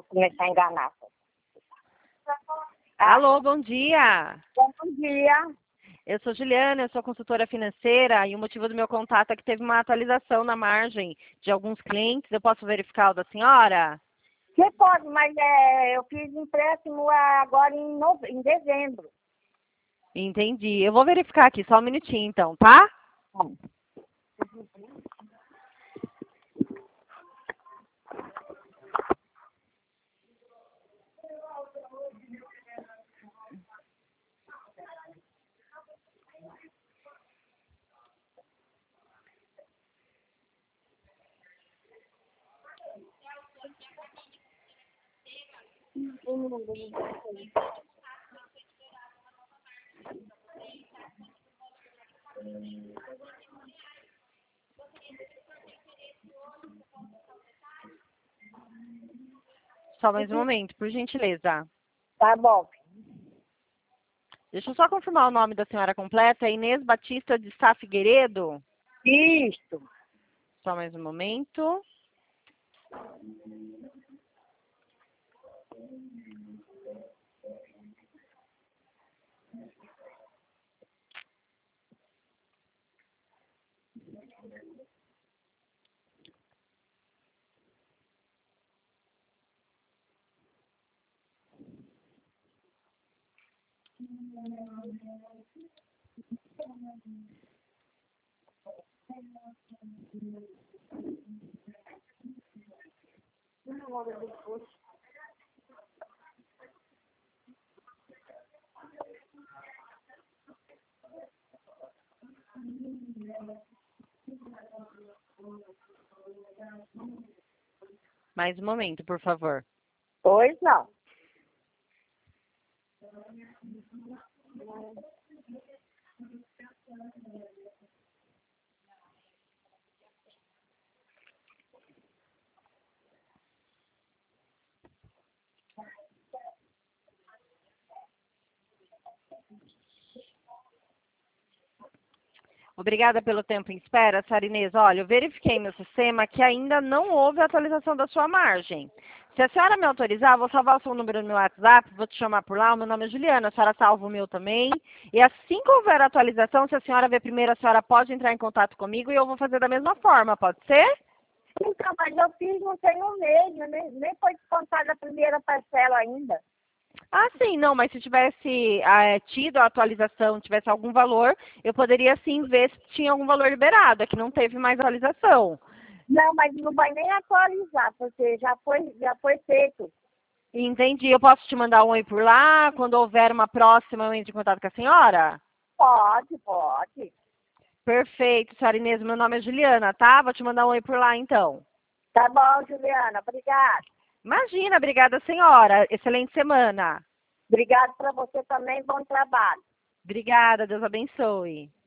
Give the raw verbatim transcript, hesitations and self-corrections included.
começar a enganar. Alô, bom dia. Bom dia. Eu sou Juliana, eu sou consultora financeira e o motivo do meu contato é que teve uma atualização na margem de alguns clientes. Eu posso verificar o da senhora? Você pode, mas é, eu fiz empréstimo agora em, nove... em dezembro. Entendi. Eu vou verificar aqui, só um minutinho então, tá? Bom. Só mais um momento, por gentileza. Tá bom. Deixa eu só confirmar o nome da senhora completa. É Inês Batista de Sá Figueiredo? Isso. Só mais um momento. Mais um momento, por favor. Pois não. Obrigada pelo tempo em espera, senhora Inês. Olha, eu verifiquei no sistema que ainda não houve atualização da sua margem. Se a senhora me autorizar, eu vou salvar o seu número no meu WhatsApp, vou te chamar por lá. O meu nome é Juliana, a senhora salva o meu também. E assim que houver atualização, se a senhora ver primeiro, a senhora pode entrar em contato comigo e eu vou fazer da mesma forma, pode ser? Então, mas eu fiz não tem um mês, nem, nem foi descontada a primeira parcela ainda. Ah, sim, não, mas se tivesse ah, tido a atualização, tivesse algum valor, eu poderia sim ver se tinha algum valor liberado. É que não teve mais atualização. Não, mas não vai nem atualizar, porque já foi, já foi feito. Entendi. Eu posso te mandar um oi por lá? Quando houver uma próxima, eu entro em contato com a senhora? Pode, pode. Perfeito, senhora Inês. Meu nome é Juliana, tá? Vou te mandar um oi por lá, então. Tá bom, Juliana. Obrigada. Imagina, obrigada, senhora. Excelente semana. Obrigado para você também. Bom trabalho. Obrigada, Deus abençoe.